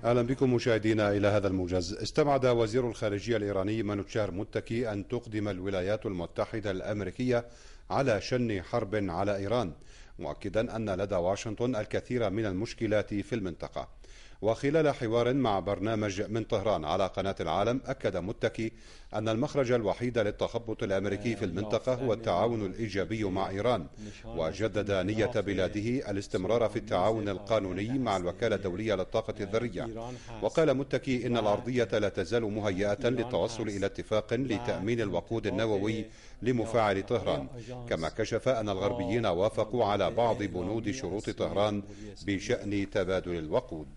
أهلا بكم مشاهدينا إلى هذا الموجز. استبعد وزير الخارجية الإيراني منوتشهر متكي أن تقدم الولايات المتحدة الأمريكية على شن حرب على إيران، مؤكدا أن لدى واشنطن الكثير من المشكلات في المنطقة. وخلال حوار مع برنامج من طهران على قناة العالم، أكد متكي أن المخرج الوحيد للتخبط الأمريكي في المنطقة هو التعاون الإيجابي مع إيران، وجدد نية بلاده الاستمرار في التعاون القانوني مع الوكالة الدولية للطاقة الذرية. وقال متكي إن الأرضية لا تزال مهيئة للتوصل إلى اتفاق لتأمين الوقود النووي لمفاعل طهران، كما كشف أن الغربيين وافقوا على بعض بنود شروط طهران بشأن تبادل الوقود.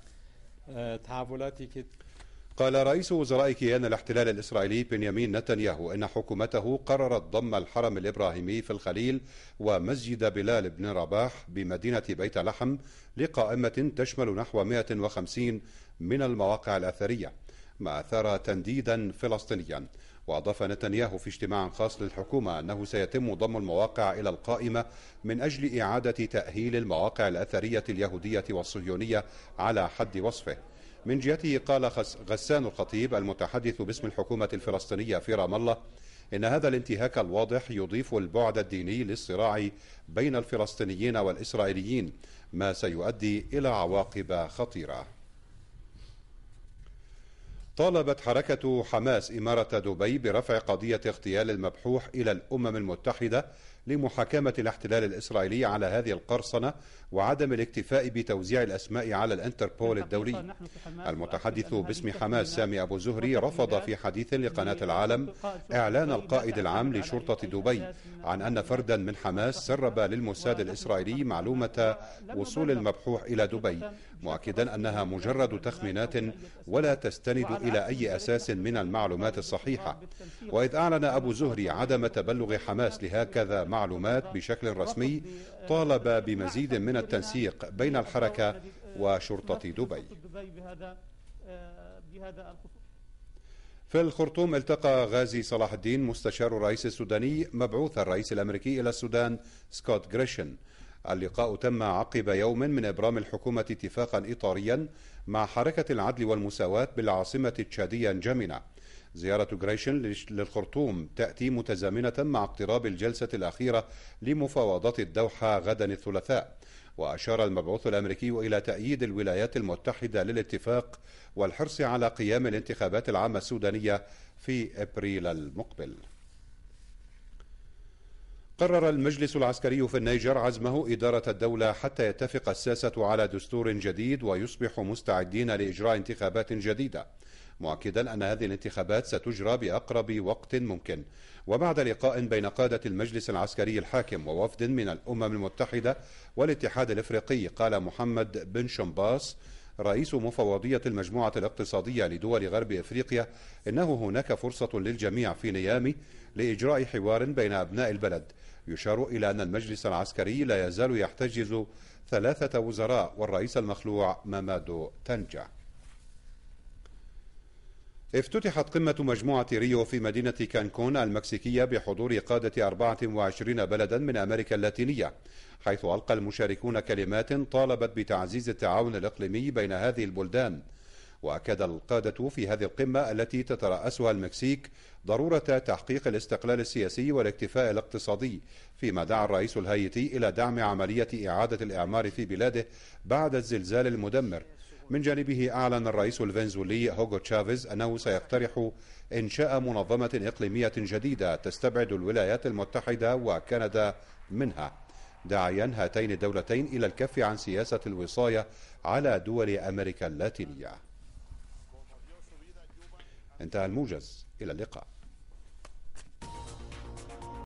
قال رئيس وزراء كيان الاحتلال الإسرائيلي بنيامين نتنياهو إن حكومته قررت ضم الحرم الإبراهيمي في الخليل ومسجد بلال بن رباح بمدينة بيت لحم لقائمة تشمل نحو 150 من المواقع الأثرية، ما أثار تنديدا فلسطينيا. وأضاف نتنياهو في اجتماع خاص للحكومة أنه سيتم ضم المواقع إلى القائمة من أجل إعادة تأهيل المواقع الأثرية اليهودية والصهيونية على حد وصفه. من جهته قال غسان الخطيب المتحدث باسم الحكومة الفلسطينية في رام الله إن هذا الانتهاك الواضح يضيف البعد الديني للصراع بين الفلسطينيين والإسرائيليين، ما سيؤدي إلى عواقب خطيرة. طالبت حركة حماس إمارة دبي برفع قضية اغتيال المبحوح إلى الأمم المتحدة لمحاكمة الاحتلال الإسرائيلي على هذه القرصنة وعدم الاكتفاء بتوزيع الأسماء على الانتربول الدولي. المتحدث باسم حماس سامي أبو زهري رفض في حديث لقناة العالم إعلان القائد العام لشرطة دبي عن أن فردا من حماس سرب للموساد الإسرائيلي معلومة وصول المبحوح إلى دبي، مؤكدا أنها مجرد تخمينات ولا تستند إلى أي أساس من المعلومات الصحيحة. وإذ أعلن أبو زهري عدم تبلغ حماس لهكذا معلومات بشكل رسمي، طالب بمزيد من التنسيق بين الحركة وشرطة دبي. في الخرطوم التقى غازي صلاح الدين مستشار الرئيس السوداني مبعوث الرئيس الأمريكي إلى السودان سكوت غريشن. اللقاء تم عقب يوم من إبرام الحكومة اتفاقا إطاريا مع حركة العدل والمساواة بالعاصمة التشادية نجامينا. زيارة غريشن للخرطوم تأتي متزامنة مع اقتراب الجلسة الأخيرة لمفاوضات الدوحة غدا الثلاثاء. وأشار المبعوث الأمريكي إلى تأييد الولايات المتحدة للاتفاق والحرص على قيام الانتخابات العامة السودانية في أبريل المقبل. قرر المجلس العسكري في النيجر عزمه إدارة الدولة حتى يتفق الساسة على دستور جديد ويصبحوا مستعدين لإجراء انتخابات جديدة، مؤكدا أن هذه الانتخابات ستجرى بأقرب وقت ممكن. وبعد لقاء بين قادة المجلس العسكري الحاكم ووفد من الأمم المتحدة والاتحاد الإفريقي، قال محمد بن شمباس رئيس مفوضية المجموعة الاقتصادية لدول غرب إفريقيا إنه هناك فرصة للجميع في نيامي لإجراء حوار بين أبناء البلد. يشار إلى أن المجلس العسكري لا يزال يحتجز 3 وزراء والرئيس المخلوع مامادو تانجا. افتتحت قمة مجموعة ريو في مدينة كانكون المكسيكية بحضور قادة 24 بلدا من أمريكا اللاتينية، حيث ألقى المشاركون كلمات طالبت بتعزيز التعاون الإقليمي بين هذه البلدان. وأكد القادة في هذه القمة التي تترأسها المكسيك ضرورة تحقيق الاستقلال السياسي والاكتفاء الاقتصادي، فيما دعا الرئيس الهايتي إلى دعم عملية إعادة الإعمار في بلاده بعد الزلزال المدمر. من جانبه أعلن الرئيس الفنزويلي هوغو تشافيز أنه سيقترح إنشاء منظمة إقليمية جديدة تستبعد الولايات المتحدة وكندا منها، داعيا هاتين الدولتين إلى الكف عن سياسة الوصاية على دول أمريكا اللاتينية. انتهى الموجز، إلى اللقاء.